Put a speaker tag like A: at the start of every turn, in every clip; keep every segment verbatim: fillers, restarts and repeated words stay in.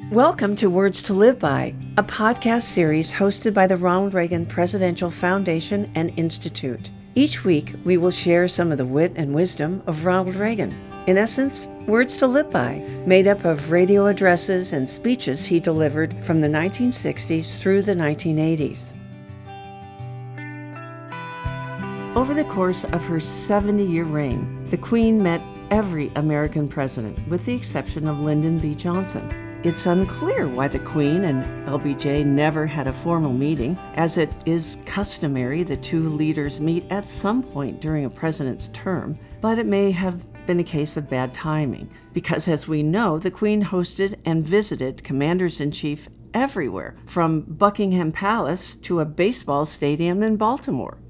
A: Welcome to Words to Live By, a podcast series hosted by the Ronald Reagan Presidential Foundation and Institute. Each week, we will share some of the wit and wisdom of Ronald Reagan. In essence, words to live by, made up of radio addresses and speeches he delivered from the nineteen sixties through the nineteen eighties. Over the course of her seventy-year reign, the Queen met every American president, with the exception of Lyndon B. Johnson. It's unclear why the Queen and L B J never had a formal meeting. As it is customary, the two leaders meet at some point during a president's term, but it may have been a case of bad timing, because as we know, the Queen hosted and visited commanders-in-chief everywhere, from Buckingham Palace to a baseball stadium in Baltimore.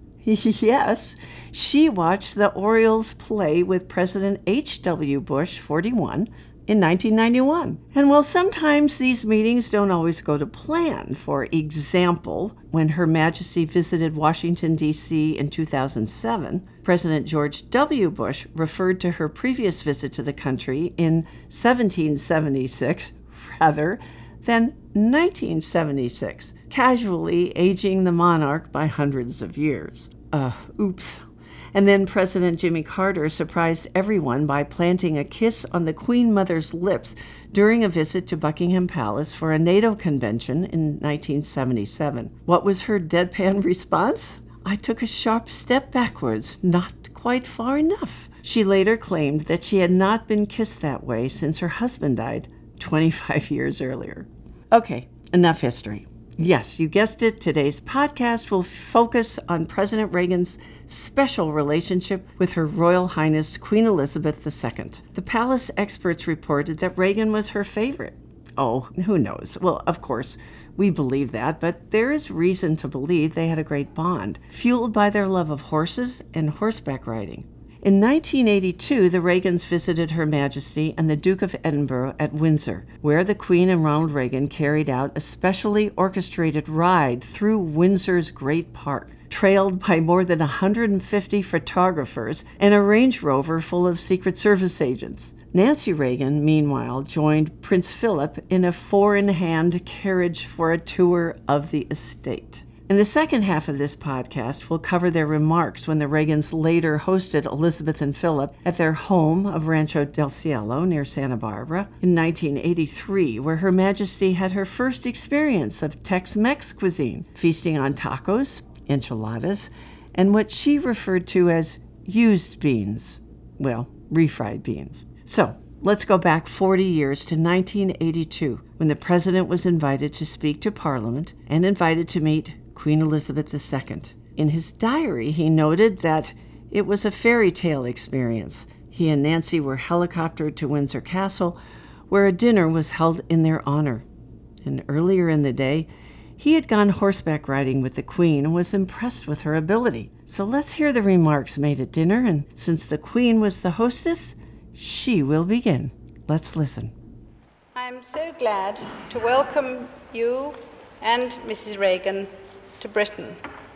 A: Yes, she watched the Orioles play with President H W Bush, forty-one, in nineteen ninety-one. And while sometimes these meetings don't always go to plan, for example, when Her Majesty visited Washington, D C in two thousand seven, President George W. Bush referred to her previous visit to the country in seventeen seventy-six rather than nineteen seventy-six, casually aging the monarch by hundreds of years. Uh, oops. And then President Jimmy Carter surprised everyone by planting a kiss on the Queen Mother's lips during a visit to Buckingham Palace for a NATO convention in nineteen seventy-seven. What was her deadpan response? I took a sharp step backwards, not quite far enough. She later claimed that she had not been kissed that way since her husband died twenty-five years earlier. Okay, enough history. Yes, you guessed it, today's podcast will focus on President Reagan's special relationship with Her Royal Highness Queen Elizabeth the Second. The palace experts reported that Reagan was her favorite. Oh, who knows? Well, of course, we believe that, but there is reason to believe they had a great bond, fueled by their love of horses and horseback riding. In nineteen eighty-two, the Reagans visited Her Majesty and the Duke of Edinburgh at Windsor, where the Queen and Ronald Reagan carried out a specially orchestrated ride through Windsor's Great Park, trailed by more than one hundred fifty photographers and a Range Rover full of Secret Service agents. Nancy Reagan, meanwhile, joined Prince Philip in a four-in-hand carriage for a tour of the estate. In the second half of this podcast, we'll cover their remarks when the Reagans later hosted Elizabeth and Philip at their home of Rancho del Cielo near Santa Barbara in nineteen eighty-three, where Her Majesty had her first experience of Tex-Mex cuisine, feasting on tacos, enchiladas, and what she referred to as used beans. Well, refried beans. So, let's go back forty years to nineteen eighty-two, when the president was invited to speak to Parliament and invited to meet Queen Elizabeth the Second. In his diary, he noted that it was a fairy tale experience. He and Nancy were helicoptered to Windsor Castle, where a dinner was held in their honor. And earlier in the day, he had gone horseback riding with the Queen and was impressed with her ability. So let's hear the remarks made at dinner, and since the Queen was the hostess, she will begin. Let's listen.
B: I'm so glad to welcome you and Missus Reagan to Britain.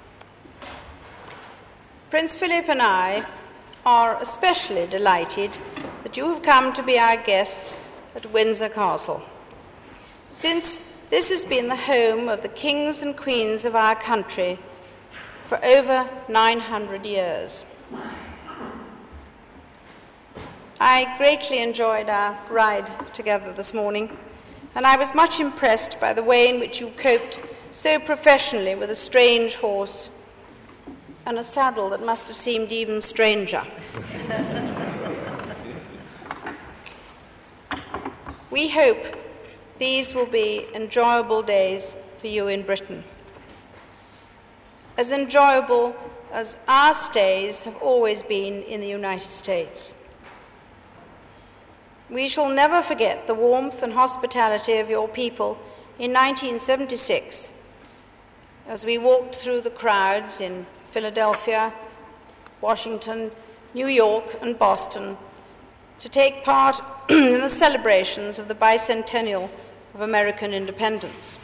B: Prince Philip and I are especially delighted that you have come to be our guests at Windsor Castle, since this has been the home of the kings and queens of our country for over nine hundred years. I greatly enjoyed our ride together this morning, and I was much impressed by the way in which you coped so professionally with a strange horse and a saddle that must have seemed even stranger. We hope these will be enjoyable days for you in Britain, as enjoyable as our stays have always been in the United States. We shall never forget the warmth and hospitality of your people in nineteen seventy-six, as we walked through the crowds in Philadelphia, Washington, New York, and Boston to take part in the celebrations of the bicentennial of American independence.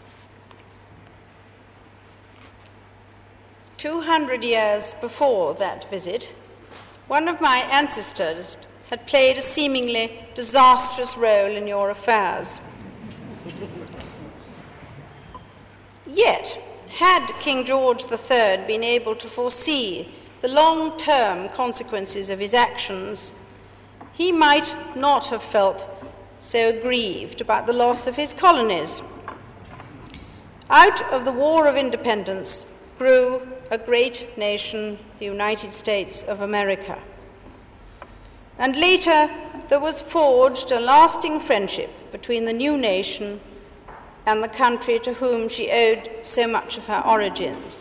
B: Two hundred years before that visit, one of my ancestors had played a seemingly disastrous role in your affairs. Yet, had King George the Third been able to foresee the long-term consequences of his actions, he might not have felt so grieved about the loss of his colonies. Out of the War of Independence grew a great nation, the United States of America. And later there was forged a lasting friendship between the new nation and the country to whom she owed so much of her origins.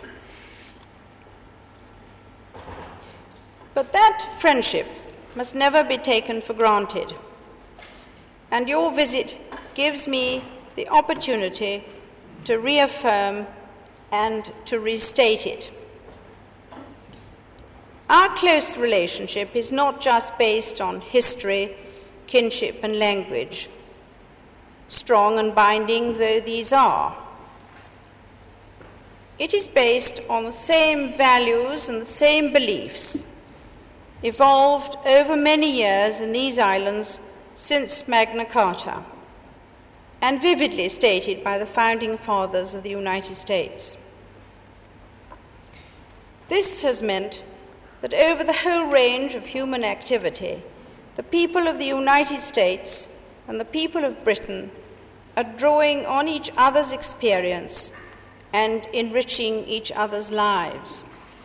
B: But that friendship must never be taken for granted, and your visit gives me the opportunity to reaffirm and to restate it. Our close relationship is not just based on history, kinship, and language, strong and binding though these are. It is based on the same values and the same beliefs, evolved over many years in these islands since Magna Carta, and vividly stated by the founding fathers of the United States. This has meant that over the whole range of human activity, the people of the United States and the people of Britain are drawing on each other's experience and enriching each other's lives.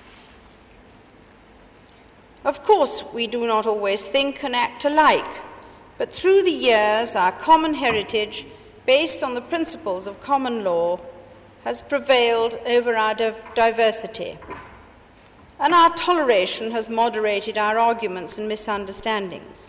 B: Of course, we do not always think and act alike, but through the years, our common heritage, based on the principles of common law, has prevailed over our diversity, and our toleration has moderated our arguments and misunderstandings.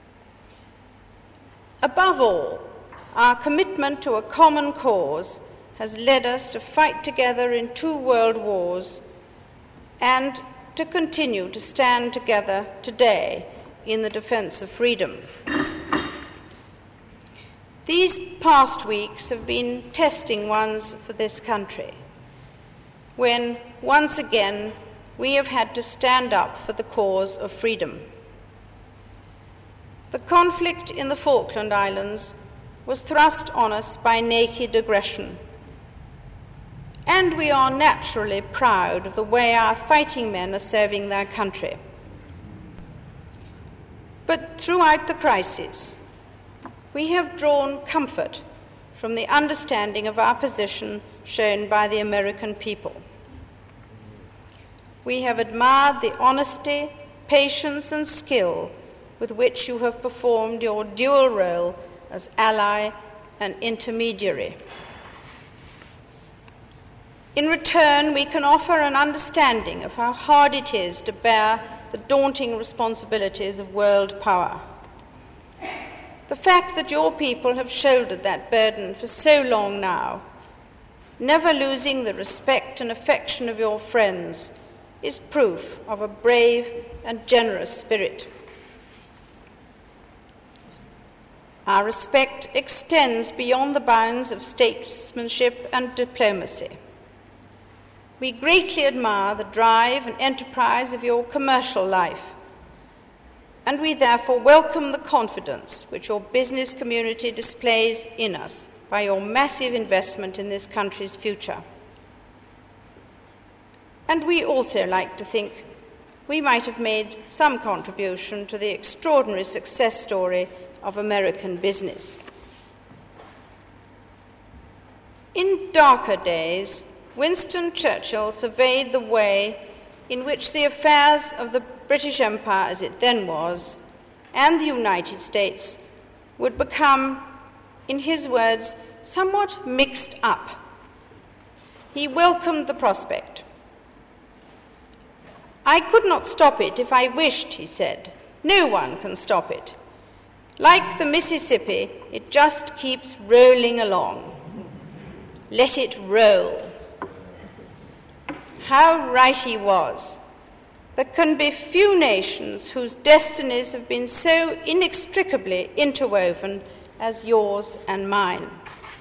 B: Above all, our commitment to a common cause has led us to fight together in two world wars and to continue to stand together today in the defense of freedom. These past weeks have been testing ones for this country, when once again we have had to stand up for the cause of freedom. The conflict in the Falkland Islands was thrust on us by naked aggression, and we are naturally proud of the way our fighting men are serving their country. But throughout the crisis, we have drawn comfort from the understanding of our position shown by the American people. We have admired the honesty, patience, and skill with which you have performed your dual role as ally and intermediary. In return, we can offer an understanding of how hard it is to bear the daunting responsibilities of world power. The fact that your people have shouldered that burden for so long now, never losing the respect and affection of your friends, is proof of a brave and generous spirit. Our respect extends beyond the bounds of statesmanship and diplomacy. We greatly admire the drive and enterprise of your commercial life, and we therefore welcome the confidence which your business community displays in us by your massive investment in this country's future. And we also like to think we might have made some contribution to the extraordinary success story of American business. In darker days, Winston Churchill surveyed the way in which the affairs of the British Empire, as it then was, and the United States would become, in his words, somewhat mixed up. He welcomed the prospect. "I could not stop it if I wished," he said. "No one can stop it. Like the Mississippi, it just keeps rolling along. Let it roll." How right he was. There can be few nations whose destinies have been so inextricably interwoven as yours and mine.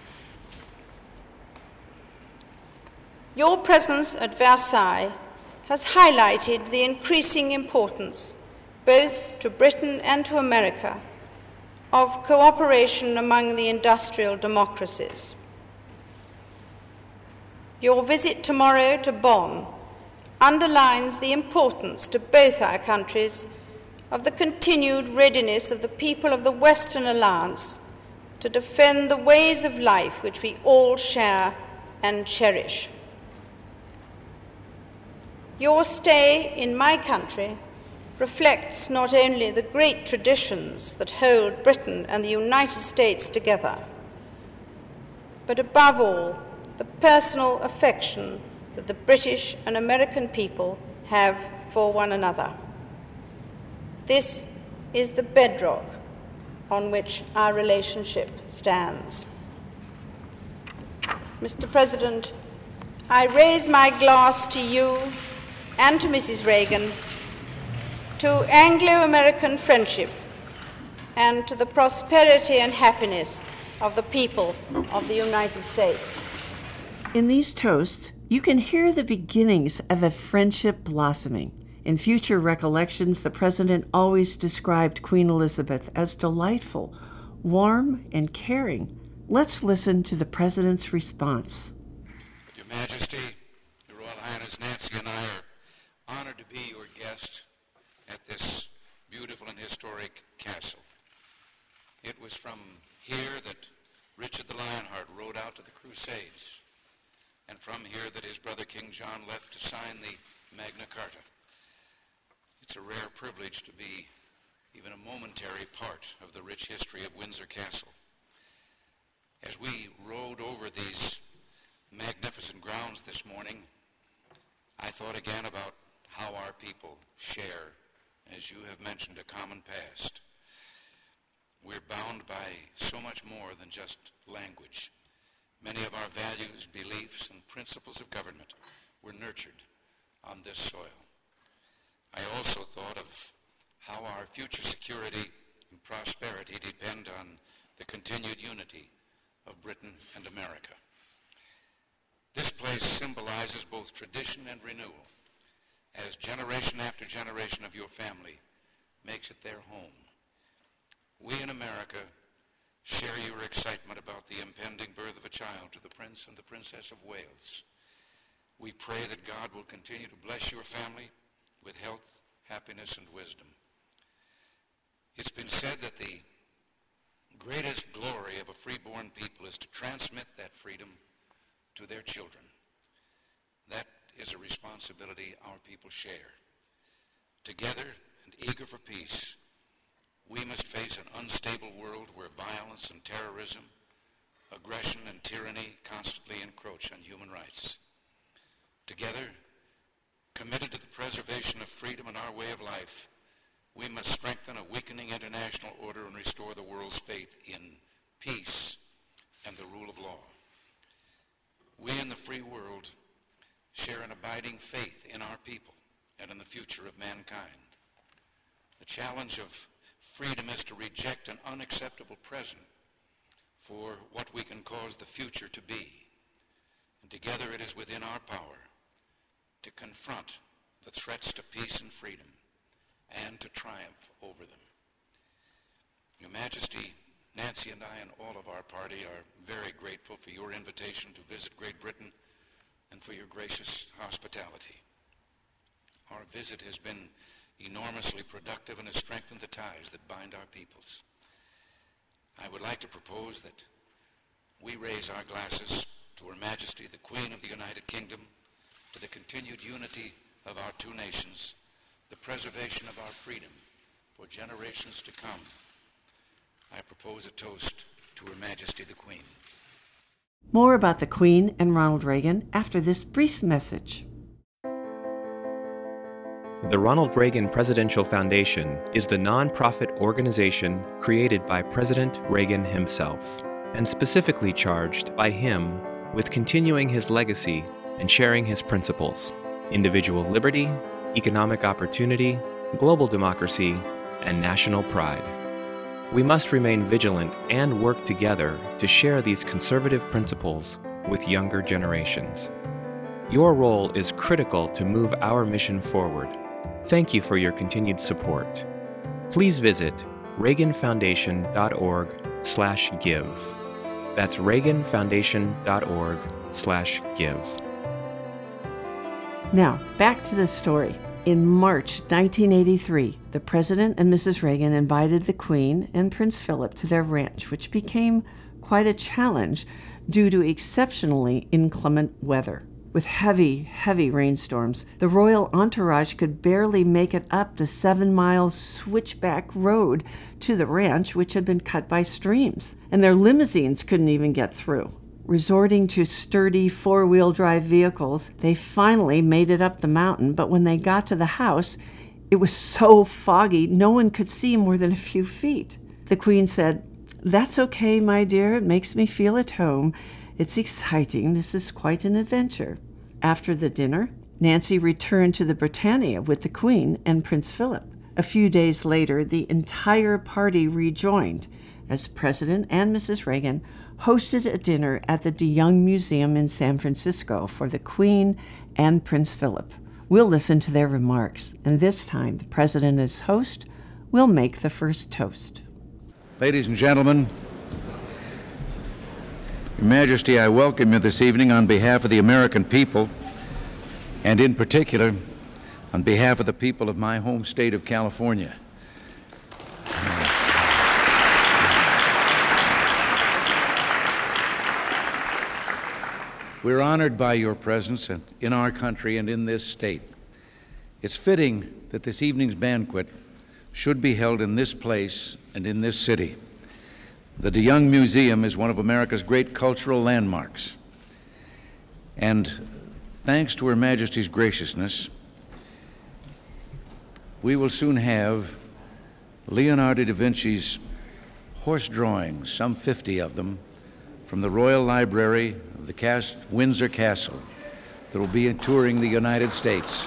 B: Your presence at Versailles has highlighted the increasing importance, both to Britain and to America, of cooperation among the industrial democracies. Your visit tomorrow to Bonn underlines the importance to both our countries of the continued readiness of the people of the Western Alliance to defend the ways of life which we all share and cherish. Your stay in my country reflects not only the great traditions that hold Britain and the United States together, but above all, the personal affection that the British and American people have for one another. This is the bedrock on which our relationship stands. Mister President, I raise my glass to you and to Missus Reagan, to Anglo-American friendship, and to the prosperity and happiness of the people of the United States.
A: In these toasts, you can hear the beginnings of a friendship blossoming. In future recollections, the President always described Queen Elizabeth as delightful, warm, and caring. Let's listen to the President's response.
C: Your Majesty, Your Royal Highness Nancy and I are honored to be your guest at this beautiful and historic castle. It was from here that Richard the Lionheart rode out to the Crusades, and from here that his brother King John left to sign the Magna Carta. It's a rare privilege to be even a momentary part of the rich history of Windsor Castle. As we rode over these magnificent grounds this morning, I thought again about how our people share, as you have mentioned, a common past. We're bound by so much more than just language. Many of our values, beliefs, and principles of government were nurtured on this soil. I also thought of how our future security and prosperity depend on the continued unity of Britain and America. This place symbolizes both tradition and renewal, as generation after generation of your family makes it their home. We in America share your excitement about the impending birth of a child to the Prince and the Princess of Wales. We pray that God will continue to bless your family with health, happiness, and wisdom. It's been said that the greatest glory of a freeborn people is to transmit that freedom to their children. That is a responsibility our people share. Together and eager for peace, we must face an unstable world where violence and terrorism, aggression and tyranny constantly encroach on human rights. Together, committed to the preservation of freedom and our way of life, we must strengthen a weakening international order and restore the world's faith in peace and the rule of law. We in the free world share an abiding faith in our people and in the future of mankind. The challenge of freedom is to reject an unacceptable present for what we can cause the future to be. And together it is within our power to confront the threats to peace and freedom and to triumph over them. Your Majesty, Nancy and I and all of our party are very grateful for your invitation to visit Great Britain and for your gracious hospitality. Our visit has been enormously productive and has strengthened the ties that bind our peoples. I would like to propose that we raise our glasses to Her Majesty, the Queen of the United Kingdom, to the continued unity of our two nations, the preservation of our freedom for generations to come. I propose a toast to Her Majesty the Queen.
A: More about the Queen and Ronald Reagan after this brief message.
D: The Ronald Reagan Presidential Foundation is the nonprofit organization created by President Reagan himself, and specifically charged by him with continuing his legacy and sharing his principles: individual liberty, economic opportunity, global democracy, and national pride. We must remain vigilant and work together to share these conservative principles with younger generations. Your role is critical to move our mission forward. Thank you for your continued support. Please visit reagan foundation dot org slash give. That's reagan foundation dot org slash give.
A: Now, back to the story. In March nineteen eighty-three, the President and Missus Reagan invited the Queen and Prince Philip to their ranch, which became quite a challenge due to exceptionally inclement weather. With heavy, heavy rainstorms, the royal entourage could barely make it up the seven-mile switchback road to the ranch, which had been cut by streams, and their limousines couldn't even get through. Resorting to sturdy four-wheel drive vehicles, they finally made it up the mountain, but when they got to the house, it was so foggy no one could see more than a few feet. The Queen said, "That's okay, my dear. It makes me feel at home. It's exciting. This is quite an adventure." After the dinner, Nancy returned to the Britannia with the Queen and Prince Philip. A few days later, the entire party rejoined as President and Missus Reagan hosted a dinner at the DeYoung Museum in San Francisco for the Queen and Prince Philip. We'll listen to their remarks, and this time the President as host will make the first toast.
C: Ladies and gentlemen, Your Majesty, I welcome you this evening on behalf of the American people, and in particular, on behalf of the people of my home state of California. We're honored by your presence in our country and in this state. It's fitting that this evening's banquet should be held in this place and in this city. The DeYoung Museum is one of America's great cultural landmarks. And thanks to Her Majesty's graciousness, we will soon have Leonardo da Vinci's horse drawings, some fifty of them, from the Royal Library of the Cas- Windsor Castle that will be touring the United States.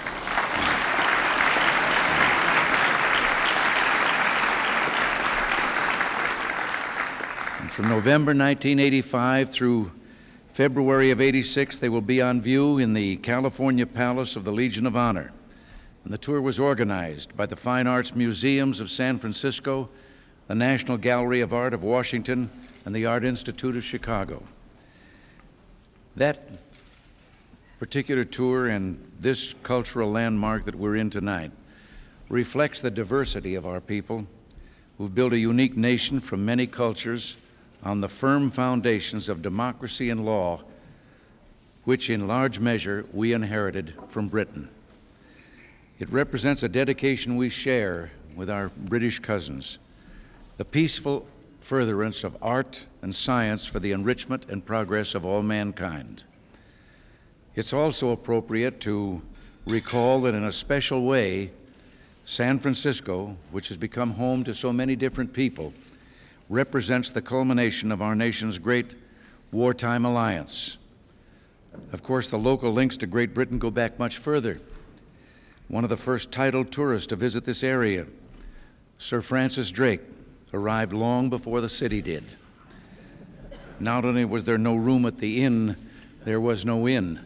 C: And from November nineteen eighty-five through February of eighty-six, they will be on view in the California Palace of the Legion of Honor. And the tour was organized by the Fine Arts Museums of San Francisco, the National Gallery of Art of Washington, and the Art Institute of Chicago. That particular tour and this cultural landmark that we're in tonight reflects the diversity of our people who've built a unique nation from many cultures on the firm foundations of democracy and law, which in large measure we inherited from Britain. It represents a dedication we share with our British cousins, the peaceful furtherance of art and science for the enrichment and progress of all mankind. It's also appropriate to recall that in a special way, San Francisco, which has become home to so many different people, represents the culmination of our nation's great wartime alliance. Of course, the local links to Great Britain go back much further. One of the first titled tourists to visit this area, Sir Francis Drake, arrived long before the city did. Not only was there no room at the inn, there was no inn.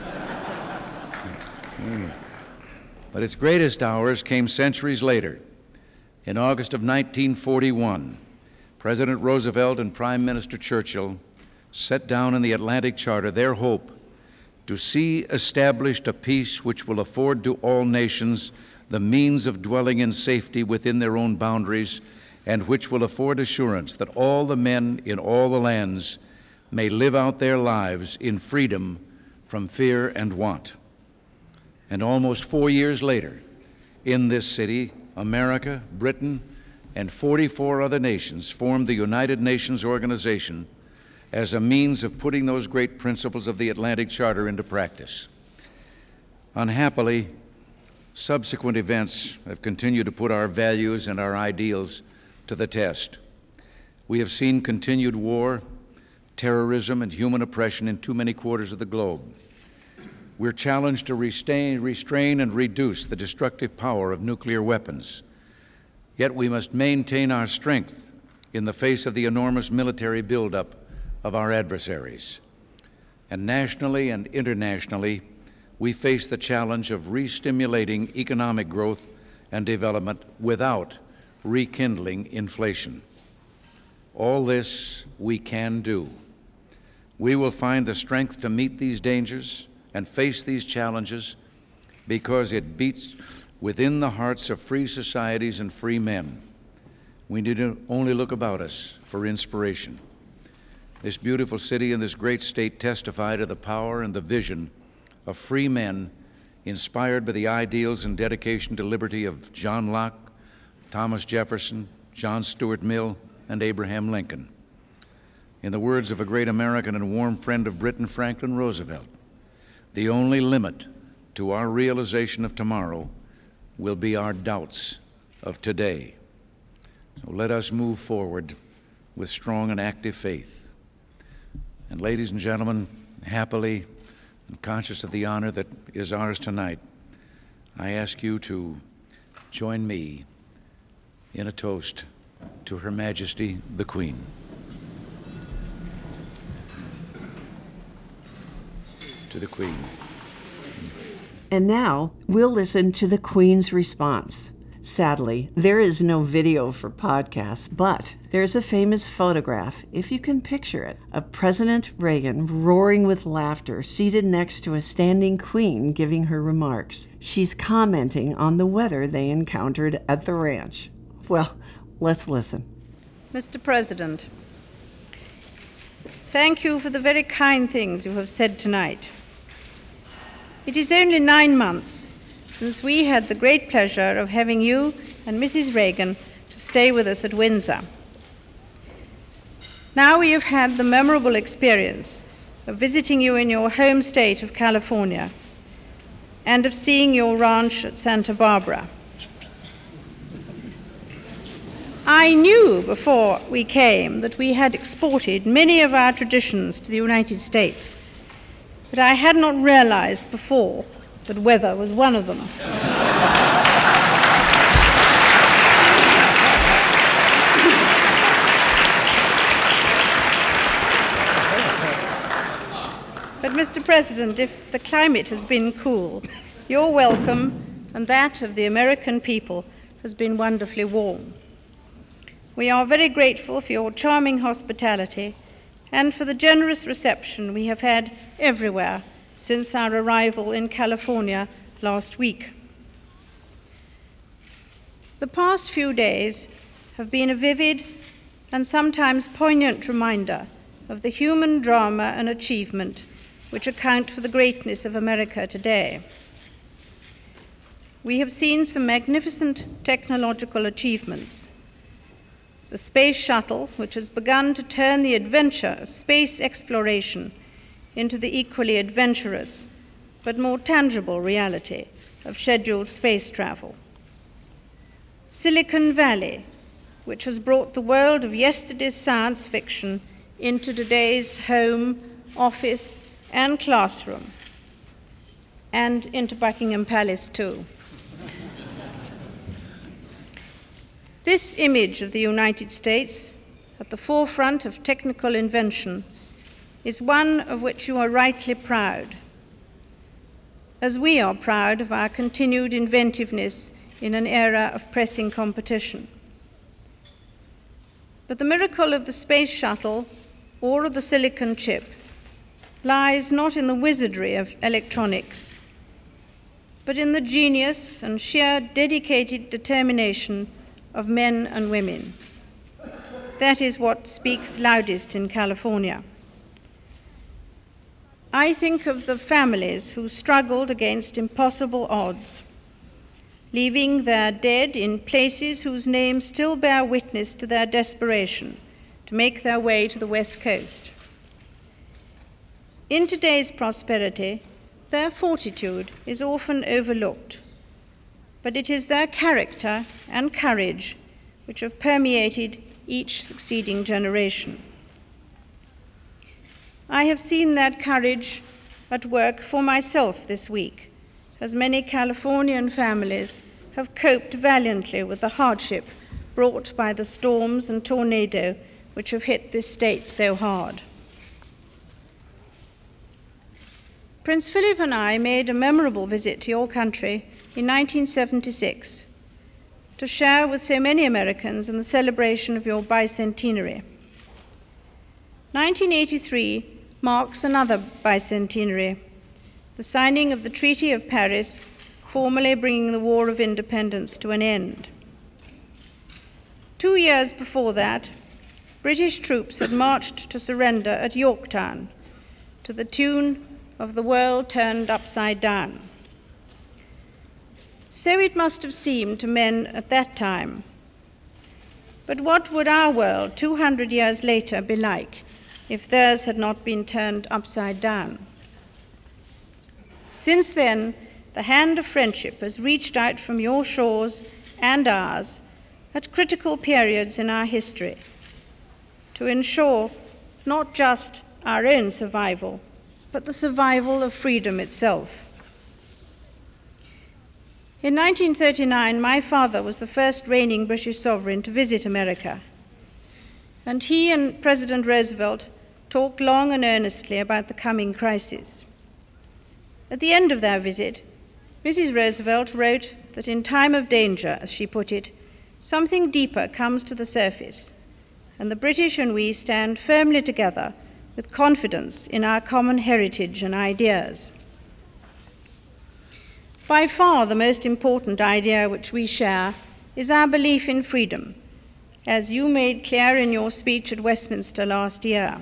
C: mm. But its greatest hours came centuries later. In August of nineteen forty-one, President Roosevelt and Prime Minister Churchill set down in the Atlantic Charter their hope to see established a peace which will afford to all nations the means of dwelling in safety within their own boundaries, and which will afford assurance that all the men in all the lands may live out their lives in freedom from fear and want. And almost four years later, in this city, America, Britain, and forty-four other nations formed the United Nations Organization as a means of putting those great principles of the Atlantic Charter into practice. Unhappily, subsequent events have continued to put our values and our ideals to the test. We have seen continued war, terrorism, and human oppression in too many quarters of the globe. We're challenged to restrain, restrain and reduce the destructive power of nuclear weapons. Yet we must maintain our strength in the face of the enormous military buildup of our adversaries. And nationally and internationally, we face the challenge of re-stimulating economic growth and development without
E: rekindling inflation. All this we can do. We will find the strength to meet these dangers and face these challenges because it beats within the hearts of free societies and free men. We need to only look about us for inspiration. This beautiful city and this great state testify to the power and the vision of free men inspired by the ideals and dedication to liberty of John Locke, Thomas Jefferson, John Stuart Mill, and Abraham Lincoln. In the words of a great American and warm friend of Britain, Franklin Roosevelt, the only limit to our realization of tomorrow will be our doubts of today. So let us move forward with strong and active faith. And ladies and gentlemen, happily and conscious of the honor that is ours tonight, I ask you to join me in a toast to Her Majesty the Queen. To the Queen.
A: And now we'll listen to the Queen's response. Sadly, there is no video for podcasts, but there's a famous photograph, if you can picture it, of President Reagan roaring with laughter, seated next to a standing queen giving her remarks. She's commenting on the weather they encountered at the ranch. Well, let's listen.
B: Mister President, thank you for the very kind things you have said tonight. It is only nine months since we had the great pleasure of having you and Missus Reagan to stay with us at Windsor. Now we have had the memorable experience of visiting you in your home state of California and of seeing your ranch at Santa Barbara. I knew before we came that we had exported many of our traditions to the United States, but I had not realized before that weather was one of them. But, Mister President, if the climate has been cool, your welcome and that of the American people has been wonderfully warm. We are very grateful for your charming hospitality and for the generous reception we have had everywhere since our arrival in California last week. The past few days have been a vivid and sometimes poignant reminder of the human drama and achievement which account for the greatness of America today. We have seen some magnificent technological achievements. The Space Shuttle, which has begun to turn the adventure of space exploration into the equally adventurous but more tangible reality of scheduled space travel. Silicon Valley, which has brought the world of yesterday's science fiction into today's home, office, and classroom, and into Buckingham Palace too. This image of the United States at the forefront of technical invention is one of which you are rightly proud, as we are proud of our continued inventiveness in an era of pressing competition. But the miracle of the space shuttle or of the silicon chip lies not in the wizardry of electronics, but in the genius and sheer dedicated determination of men and women. That is what speaks loudest in California. I think of the families who struggled against impossible odds, leaving their dead in places whose names still bear witness to their desperation to make their way to the West Coast. In today's prosperity, their fortitude is often overlooked, but it is their character and courage which have permeated each succeeding generation. I have seen that courage at work for myself this week, as many Californian families have coped valiantly with the hardship brought by the storms and tornado which have hit this state so hard. Prince Philip and I made a memorable visit to your country in nineteen seventy-six, to share with so many Americans in the celebration of your bicentenary. nineteen eighty-three marks another bicentenary, the signing of the Treaty of Paris, formally bringing the War of Independence to an end. Two years before that, British troops had marched to surrender at Yorktown to the tune of The World Turned Upside Down. So it must have seemed to men at that time. But what would our world two hundred years later be like if theirs had not been turned upside down? Since then, the hand of friendship has reached out from your shores and ours at critical periods in our history to ensure not just our own survival, but the survival of freedom itself. In nineteen thirty-nine, my father was the first reigning British sovereign to visit America, and he and President Roosevelt talked long and earnestly about the coming crisis. At the end of their visit, Missus Roosevelt wrote that in time of danger, as she put it, something deeper comes to the surface, and the British and we stand firmly together with confidence in our common heritage and ideas. By far the most important idea which we share is our belief in freedom, as you made clear in your speech at Westminster last year.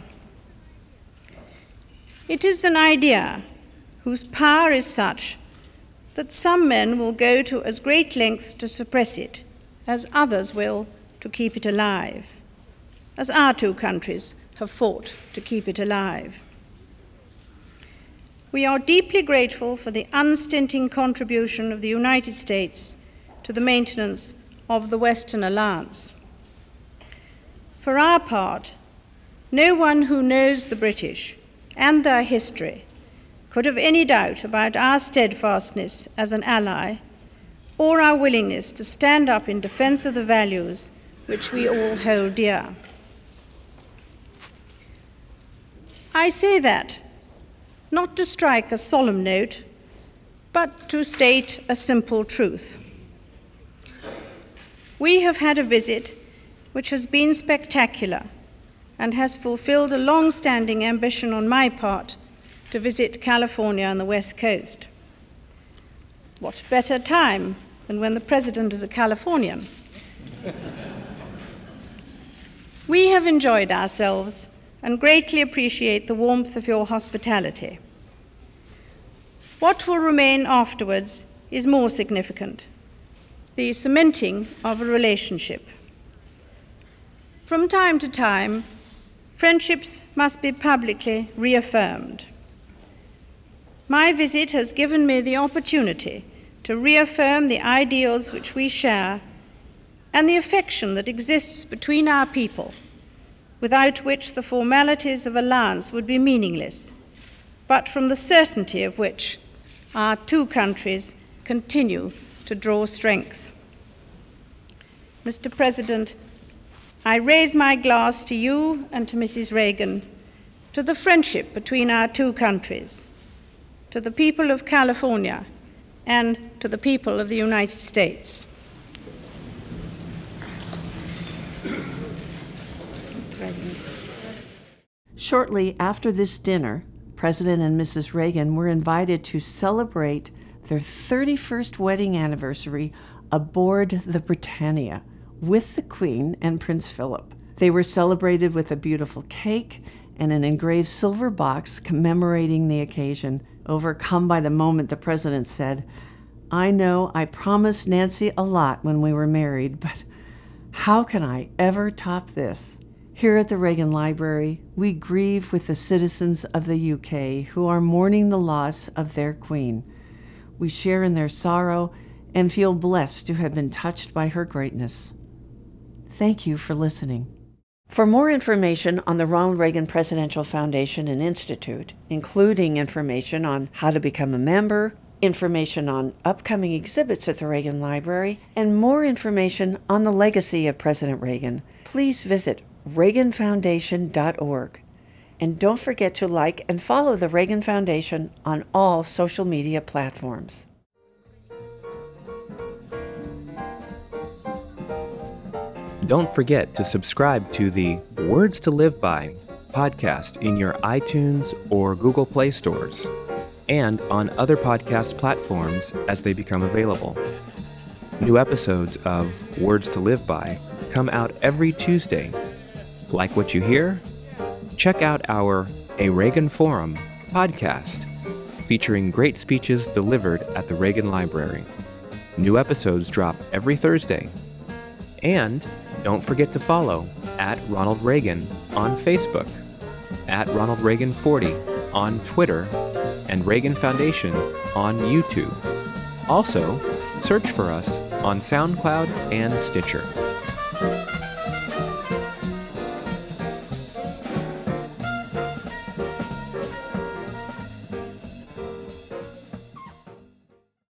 B: It is an idea whose power is such that some men will go to as great lengths to suppress it as others will to keep it alive, as our two countries have fought to keep it alive. We are deeply grateful for the unstinting contribution of the United States to the maintenance of the Western Alliance. For our part, no one who knows the British and their history could have any doubt about our steadfastness as an ally or our willingness to stand up in defense of the values which we all hold dear. I say that not to strike a solemn note, but to state a simple truth. We have had a visit which has been spectacular and has fulfilled a long-standing ambition on my part to visit California and the West Coast. What better time than when the President is a Californian? We have enjoyed ourselves and greatly appreciate the warmth of your hospitality. What will remain afterwards is more significant: the cementing of a relationship. From time to time, friendships must be publicly reaffirmed. My visit has given me the opportunity to reaffirm the ideals which we share and the affection that exists between our people, without which the formalities of alliance would be meaningless, but from the certainty of which our two countries continue to draw strength. Mister President, I raise my glass to you and to Missus Reagan, to the friendship between our two countries, to the people of California, and to the people of the United States. Mister President.
A: Shortly after this dinner, President and Missus Reagan were invited to celebrate their thirty-first wedding anniversary aboard the Britannia with the Queen and Prince Philip. They were celebrated with a beautiful cake and an engraved silver box commemorating the occasion. Overcome by the moment, the President said, "I know I promised Nancy a lot when we were married, but how can I ever top this?" Here at the Reagan Library, we grieve with the citizens of the U K who are mourning the loss of their Queen. We share in their sorrow and feel blessed to have been touched by her greatness. Thank you for listening. For more information on the Ronald Reagan Presidential Foundation and Institute, including information on how to become a member, information on upcoming exhibits at the Reagan Library, and more information on the legacy of President Reagan, please visit reagan foundation dot org. And don't forget to like and follow the Reagan Foundation on all social media platforms.
D: Don't forget to subscribe to the Words to Live By podcast in your iTunes or Google Play stores, and on other podcast platforms as they become available. New episodes of Words to Live By come out every Tuesday. Like what you hear? Check out our A Reagan Forum podcast, featuring great speeches delivered at the Reagan Library. New episodes drop every Thursday. And don't forget to follow at Ronald Reagan on Facebook, at Ronald Reagan forty on Twitter, and Reagan Foundation on YouTube. Also, search for us on SoundCloud and Stitcher.